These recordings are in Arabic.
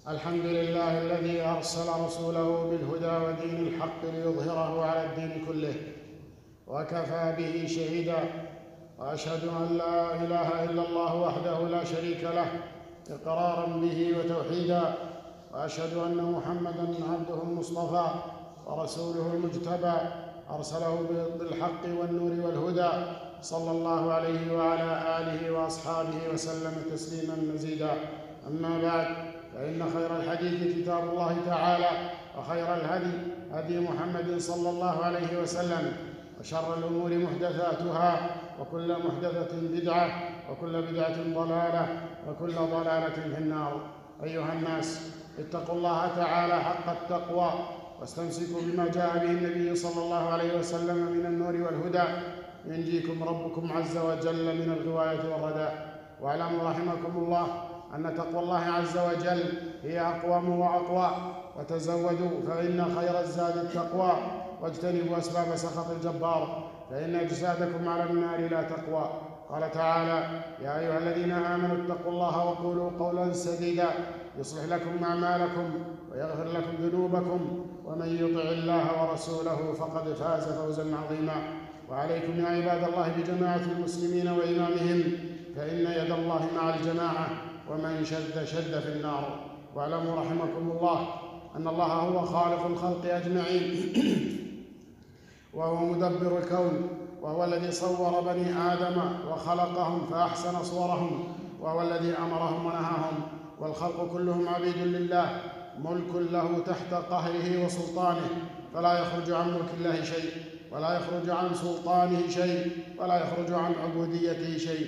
الحمد لله الذي أرسل رسوله بالهدى ودين الحق ليظهره على الدين كله، وكفى به شهيدا. وأشهد أن لا إله إلا الله وحده لا شريك له إقرارا به وتوحيدا، وأشهد أن محمدًا عبده المصطفى ورسوله المجتبى، أرسله بالحق والنور والهدى، صلى الله عليه وعلى آله وأصحابه وسلم تسليمًا مزيدا. أما بعد، فإن خير الحديث كتاب الله تعالى، وخير الهدي هدي محمد صلى الله عليه وسلم، وشر الأمور محدثاتها، وكل محدثة بدعة، وكل بدعة ضلالة، وكل ضلالة في النار. أيها الناس، اتقوا الله تعالى حق التقوى، واستمسكوا بما جاء به النبي صلى الله عليه وسلم من النور والهدى، ينجيكم ربكم عز وجل من الغواية والرداء. واعلموا رحمكم الله أن تقوى الله عز وجل هي أقوم وأقوى، وتزودوا فإن خير الزاد التقوى، واجتنبوا أسباب سخط الجبار، فإن أجسادكم على النار لا تقوى. قال تعالى: يا أيها الذين آمنوا اتقوا الله وقولوا قولا سديدا يصلح لكم أعمالكم ويغفر لكم ذنوبكم، ومن يطع الله ورسوله فقد فاز فوزا عظيما. وعليكم يا عباد الله بجماعة المسلمين وإمامهم، فإن يد الله مع الجماعة، ومن شد في النار. واعلموا رحمكم الله أن الله هو خالق الخلق أجمعين وهو مدبر الكون، وهو الذي صور بني آدم وخلقهم فأحسن صورهم، وهو الذي أمرهم ونهاهم، والخلق كلهم عبيد لله، ملك له تحت قهره وسلطانه، فلا يخرج عن ملك الله شيء، ولا يخرج عن سلطانه شيء، ولا يخرج عن عبوديته شيء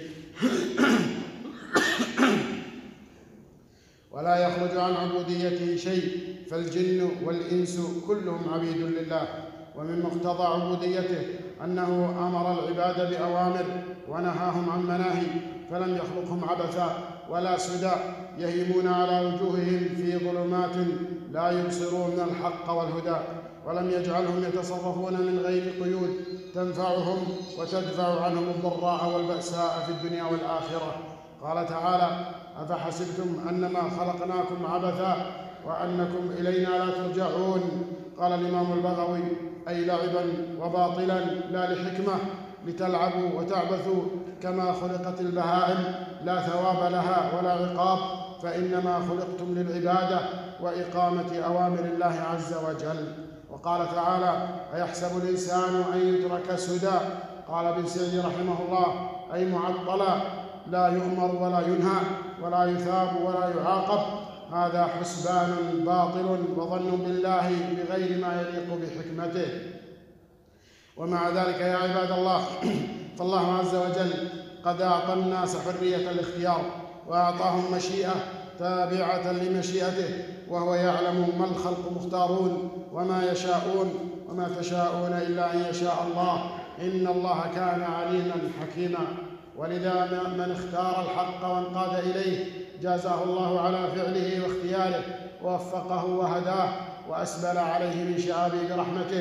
ولا يخرج عن عبوديته شيء. فالجن والإنس كلهم عبيد لله، ومن مقتضى عبوديته أنه أمر العباد بأوامر ونهاهم عن مناهي، فلم يخلقهم عبثا ولا سدى يهيمون على وجوههم في ظلمات لا يبصرون الحق والهدى، ولم يجعلهم يتصرفون من غير قيود تنفعهم وتدفع عنهم الضراء والبأساء في الدنيا والآخرة. قال تعالى: أفحسبتم أنما خلقناكم عبثا وأنكم إلينا لا ترجعون. قال الإمام البغوي: أي لعبا وباطلا لا لحكمة، لتلعبوا وتعبثوا كما خلقت البهائم، لا ثواب لها ولا عقاب، فإنما خلقتم للعبادة وإقامة أوامر الله عز وجل. وقال تعالى: أيحسب الإنسان أن يترك سدى. قال ابن سعدي رحمه الله: أي معطلا، لا يؤمر ولا ينهى ولا يثاب ولا يعاقب. هذا حسبان باطل وظن بالله بغير ما يليق بحكمته. ومع ذلك يا عباد الله، فالله عز وجل قد أعطى الناس حرية الاختيار، وأعطاهم مشيئة تابعة لمشيئته، وهو يعلم ما الخلق مختارون وما يشاءون، وما تشاءون إلا أن يشاء الله، إن الله كان عليما حكيما. ولذا من اختار الحق وانقاد إليه جازاه الله على فعله واختياره، ووفقه وهداه، وأسبل عليه من شعابه برحمته،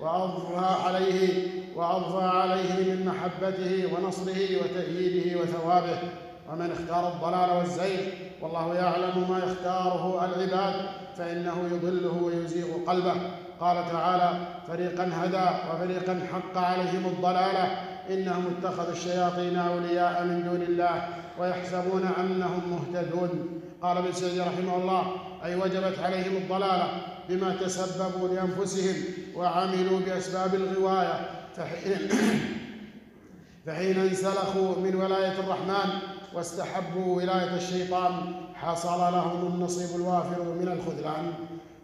وأضفى عليه من محبته ونصره وتأييده وثوابه. ومن اختار الضلال والزيغ والله يعلم ما يختاره العباد، فإنه يضله ويزيغ قلبه. قال تعالى: فريقا هدى وفريقا حق عليهم الضلالة، إنهم اتخذوا الشياطين أولياء من دون الله ويحسبون أنهم مهتدون. قال ابن سعدي رحمه الله: أي وجبت عليهم الضلالة بما تسببوا لأنفسهم وعملوا بأسباب الغواية، فحين انسلخوا من ولاية الرحمن واستحبوا ولاية الشيطان حصل لهم النصيب الوافر من الخذلان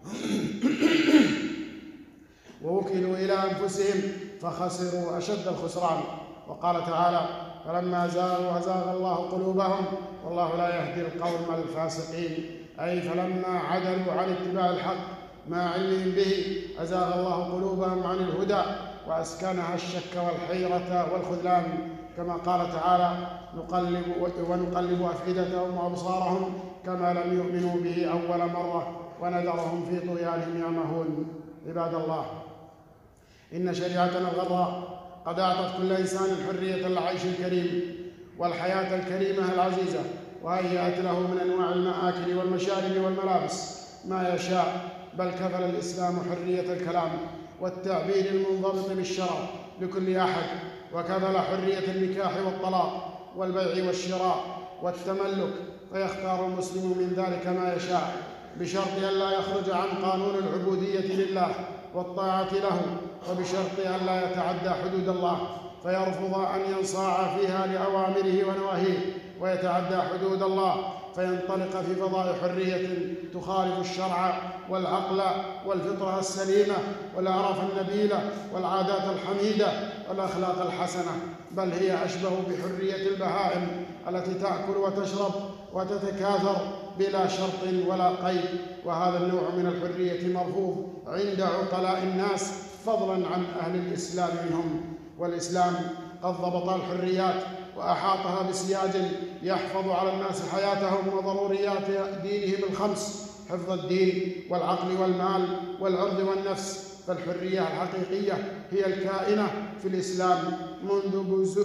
ووكلوا إلى أنفسهم فخسروا أشد الخسران. وقال تعالى: فلما زاغوا أزاغ الله قلوبهم والله لا يهدي القوم الفاسقين. أي فلما عدلوا عن اتباع الحق مع علمهم به أزاغ الله قلوبهم عن الهدى، وأسكنها الشك والحيرة والخذلان، كما قال تعالى: ونقلب أفئدتهم وأبصارهم كما لم يؤمنوا به أول مرة ونذرهم في طغيانهم يعمهون. عباد الله، إن شريعتنا الغراء قد أعطت كل إنسان حرية العيش الكريم والحياة الكريمة العزيزة، وهيأت له من أنواع المآكل والمشارب والملابس ما يشاء، بل كفل الإسلام حرية الكلام والتعبير المنضبط بالشرع لكل أحد، وكفل حرية النكاح والطلاق والبيع والشراء والتملك، فيختار المسلم من ذلك ما يشاء بشرط ألا يخرج عن قانون العبودية لله والطاعة له، وبشرط ألا يتعدى حدود الله فيرفض أن ينصاع فيها لأوامره ونواهيه، ويتعدى حدود الله فينطلق في فضاء حرية تخالف الشرع والعقل والفطرة السليمة والأعراف النبيلة والعادات الحميدة والأخلاق الحسنة، بل هي أشبه بحرية البهائم التي تأكل وتشرب وتتكاثر بلا شرط ولا قيد. وهذا النوع من الحرية مرفوض عند عقلاء الناس فضلا عن أهل الإسلام منهم. والإسلام قد ضبط الحريات وأحاطها بسياج يحفظ على الناس حياتهم وضروريات دينهم الخمس: حفظ الدين والعقل والمال والعرض والنفس. فالحرية الحقيقية هي الكائنة في الإسلام منذ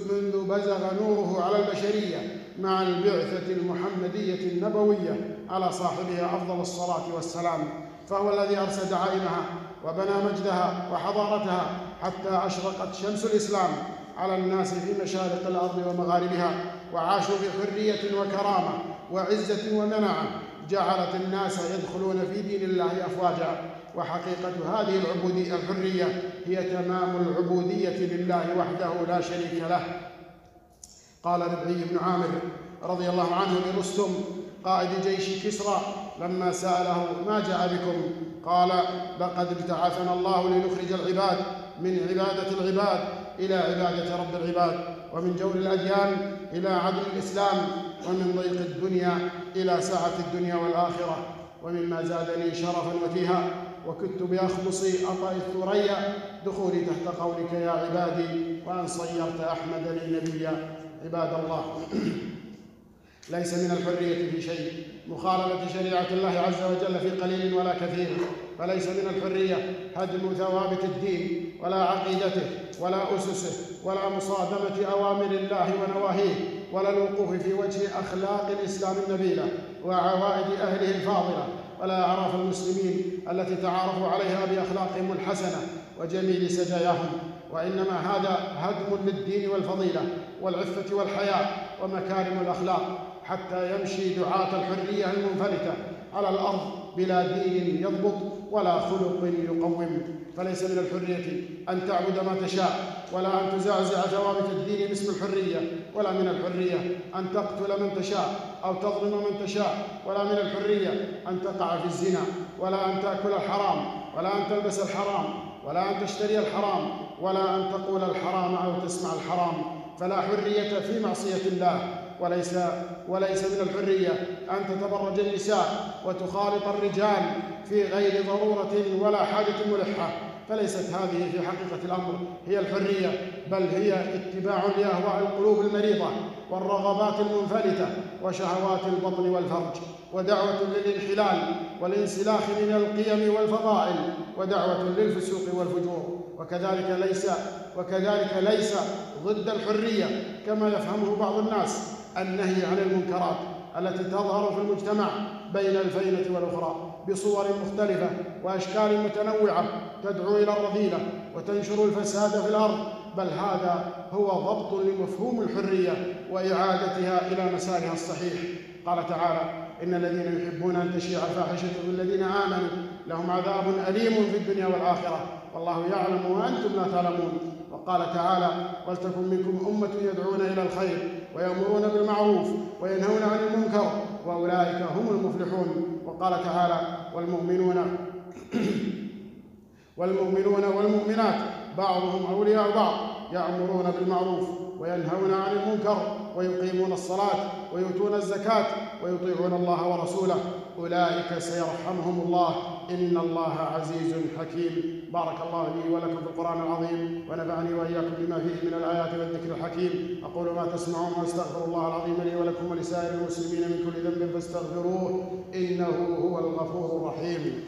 بزغ نوره على البشرية مع البعثة المحمدية النبوية على صاحبها أفضل الصلاة والسلام، فهو الذي أرسى دعائمها وبنى مجدها وحضارتها حتى أشرقت شمس الإسلام على الناس في مشارق الأرض ومغاربها، وعاشوا بحرية وكرامة وعزة ومنعة جعلت الناس يدخلون في دين الله أفواجا. وحقيقة هذه الحرية هي تمام العبودية لله وحده لا شريك له. قال ربعي بن عامر رضي الله عنه لرستم قائد جيش كسرى لما سأله: ما جاء بكم؟ قال: لقد ابتعثنا الله لنخرج العباد من عبادة العباد إلى عبادة رب العباد، ومن جور الأديان إلى عدل الإسلام، ومن ضيق الدنيا إلى سعة الدنيا والآخرة. ومما زادني شرفا وتيها وكنت بأخلص أطأ الثريا دخولي تحت قولك يا عبادي، وأن صيرت أحمد لي نبيا. عباد الله، ليس من الحرية في شيء مخالفة شريعة الله عز وجل في قليل ولا كثير، فليس من الحرية هدم ثوابت الدين ولا عقيدته ولا أسسه ولا مصادمة أوامر الله ونواهيه ولا الوقوف في وجه أخلاق الإسلام النبيلة وعوائد أهله الفاضلة ولا أعراف المسلمين التي تعارفوا عليها بأخلاقهم الحسنة وجميل سجاياهم، وإنما هذا هدم للدين والفضيلة والعفة والحياء ومكارم الأخلاق، حتى يمشي دعاة الحرية المنفلتة على الأرض بلا دين يضبط ولا خلق يقوم. فليس من الحرية أن تعبد ما تشاء ولا أن تزعزع ثوابت الدين باسم الحرية، ولا من الحرية أن تقتل من تشاء أو تظلم من تشاء، ولا من الحرية أن تقع في الزنا، ولا أن تأكل الحرام، ولا أن تلبس الحرام، ولا أن تشتري الحرام، ولا أن تقول الحرام أو تسمع الحرام. فلا حرية في معصية الله. وليس من الحرية أن تتبرج النساء وتخالط الرجال في غير ضرورة ولا حاجة ملحة، فليست هذه في حقيقة الأمر هي الحرية، بل هي اتباع لأهواء القلوب المريضة والرغبات المنفلتة وشهوات البطن والفرج، ودعوة للانحلال والانسلاخ من القيم والفضائل، ودعوة للفسوق والفجور. وكذلك ليس ضد الحرية كما يفهمه بعض الناس النهي عن المنكرات التي تظهر في المجتمع بين الفينة والأخرى بصور مختلفة وأشكال متنوعة تدعو إلى الرذيلة وتنشر الفساد في الأرض، بل هذا هو ضبط لمفهوم الحرية وإعادتها إلى مسارها الصحيح. قال تعالى: إن الذين يحبون أن تشيع الفاحشة في الذين آمنوا لهم عذاب أليم في الدنيا والآخرة والله يعلم وأنتم لا تعلمون. وقال تعالى: ولتكن منكم أمة يدعون إلى الخير ويأمرون بالمعروف وينهون عن المنكر وأولئك هم المفلحون. وقال تعالى: والمؤمنون والمؤمنات بعضهم أولياء بعض يأمرون بالمعروف وينهون عن المنكر ويقيمون الصلاة ويؤتون الزكاة ويطيعون الله ورسوله أولئك سيرحمهم الله إن الله عزيز حكيم. بارك الله لي ولكم في القرآن العظيم ونفعني وإياكم بما فيه من الآيات والذكر الحكيم. أقول ما تسمعون وأستغفر الله العظيم لي ولكم ولسائر المسلمين من كل ذنب فاستغفروه إنه هو الغفور الرحيم.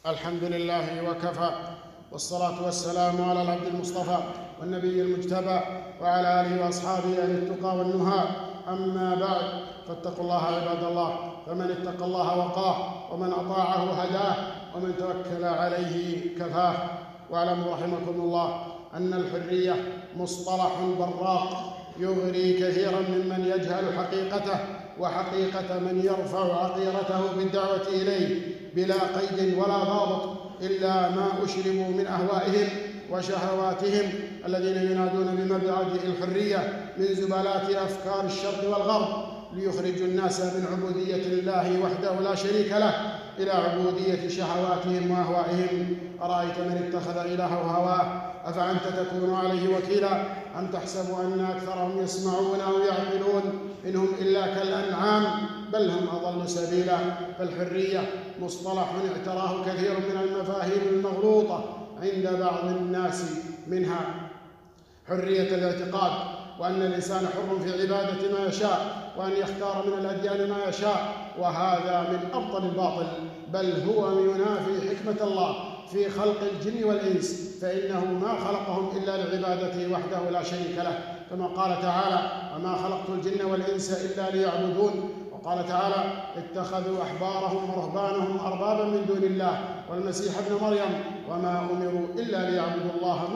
الحمد لله وكفى، والصلاة والسلام على العبد المصطفى والنبي المجتبى وعلى آله وأصحابه أهل التقى والنهى. أما بعد، فاتقوا الله عباد الله، فمن اتقى الله وقاه، ومن أطاعه هداه، ومن توكل عليه كفاه. واعلموا رحمكم الله أن الحرية مصطلح براق يغري كثيرا ممن يجهل حقيقته وحقيقة من يرفع عقيرته بالدعوة إليه بلا قيد ولا ضابط إلا ما أشربوا من أهوائهم وشهواتهم الذين ينادون بمبعد الحرية من زبالات أفكار الشرق والغرب ليخرجوا الناس من عبودية الله وحده لا شريك له إلى عبودية شهواتهم وأهوائهم. أرأيت من اتخذ إلهه هواه أفأنت تكون عليه وكيلا؟ أم تحسب أن أكثرهم يسمعون أو يعقلون؟ إنهم إلا كالأنعام بل هم أضل سبيلا. فالحرية مصطلح اعتراه كثير من المفاهيم المغلوطة عند بعض الناس، منها حرية الاعتقاد، وأن الإنسان حر في عبادة ما يشاء، وأن يختار من الأديان ما يشاء، وهذا من أبطل الباطل، بل هو ينافي حكمة الله في خلق الجن والإنس، فإنه ما خلقهم إلا لعبادته وحده لا شريك له، كما قال تعالى: وما خلقت الجن والإنس إلا ليعبدون. وقال تعالى: اتخذوا أحبارهم ورهبانهم أربابا من دون الله والمسيح ابن مريم وما أمروا إلا ليعبدوا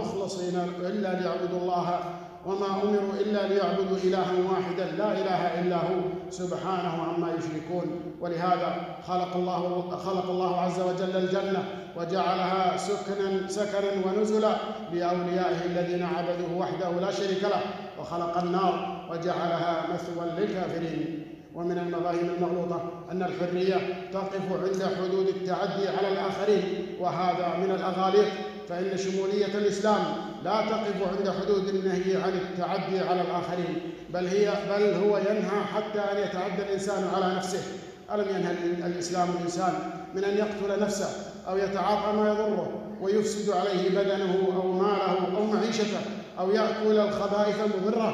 إلها واحدا لا إله إلا هو سبحانه عما يشركون. ولهذا خلق الله عز وجل الجنة وجعلها سكنا ونزلا لأوليائه الذين عبدوه وحده لا شريك له، وخلق النار وجعلها مثوى للكافرين. ومن المفاهيم المغلوطة أن الحرية تقف عند حدود التعدي على الآخرين، وهذا من الأغاليط، فإن شمولية الإسلام لا تقف عند حدود النهي عن التعدي على الآخرين، بل هو ينهى حتى أن يتعدى الإنسان على نفسه. ألم ينهى الإسلام الإنسان من أن يقتل نفسه أو يتعاطى ما يضره ويفسد عليه بدنه أو ماله أو معيشته أو يأكل الخبائث المضرة؟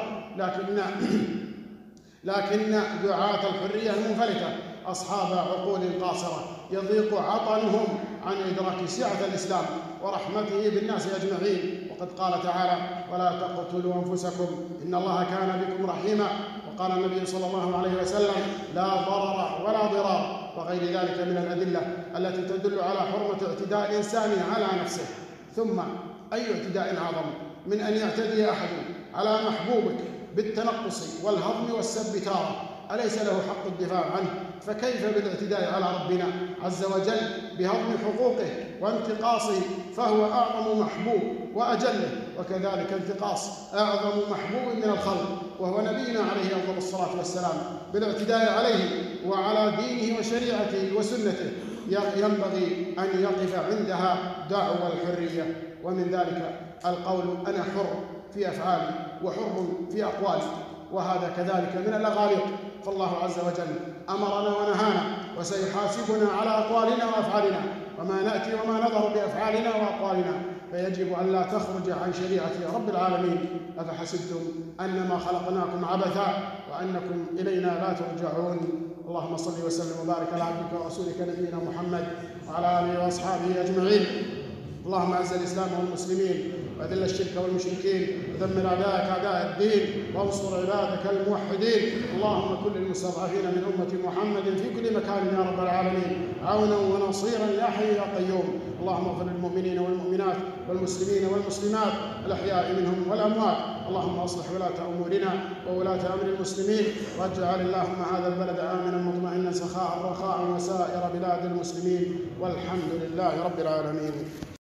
لكن دعاة الحرية المنفلتة أصحاب عقول قاصرة يضيق عطنهم عن إدراك سعة الإسلام ورحمته بالناس أجمعين. وقد قال تعالى: ولا تقتلوا أنفسكم إن الله كان بكم رحيما. وقال النبي صلى الله عليه وسلم: لا ضرر ولا ضرار، وغير ذلك من الأدلة التي تدل على حرمة اعتداء الإنسان على نفسه. ثم أي اعتداء أعظم من أن يعتدي أحد على محبوبك بالتنقص والهضم والسب تارة؟ أليس له حق الدفاع عنه؟ فكيف بالاعتداء على ربنا عز وجل بهضم حقوقه وانتقاصه، فهو أعظم محبوب وأجله، وكذلك انتقاص أعظم محبوب من الخلق وهو نبينا عليه أفضل الصلاة والسلام. بالاعتداء عليه وعلى دينه وشريعته وسنته ينبغي أن يقف عندها دعوى الحرية. ومن ذلك القول: أنا حر في أفعالي وحر في أقوالي، وهذا كذلك من الأغاليط. فالله عز وجل أمرنا ونهانا وسيحاسبنا على أقوالنا وأفعالنا، وما نأتي وما نظهر بأفعالنا وأقوالنا، فيجب أن لا تخرج عن شريعة رب العالمين. أفحسبتم أنما خلقناكم عبثا وأنكم إلينا لا ترجعون. اللهم صل وسلم وبارك على عبدك ورسولك نبينا محمد وعلى آله وأصحابه أجمعين. اللهم أعز الإسلام والمسلمين وأذل الشرك والمشركين ودمر أعداءك أعداء الدين وانصر عبادك الموحدين. اللهم كن للمستضعفين من أمة محمد في كل مكان يا رب العالمين عونا ونصيرا يا حي يا قيوم. اللهم اغفر للمؤمنين والمؤمنات والمسلمين والمسلمات الأحياء منهم والأموات. اللهم أصلح ولاة أمورنا وولاة أمر المسلمين، واجعل اللهم هذا البلد آمنا مطمئنا سخاء رخاء وسائر بلاد المسلمين، والحمد لله رب العالمين.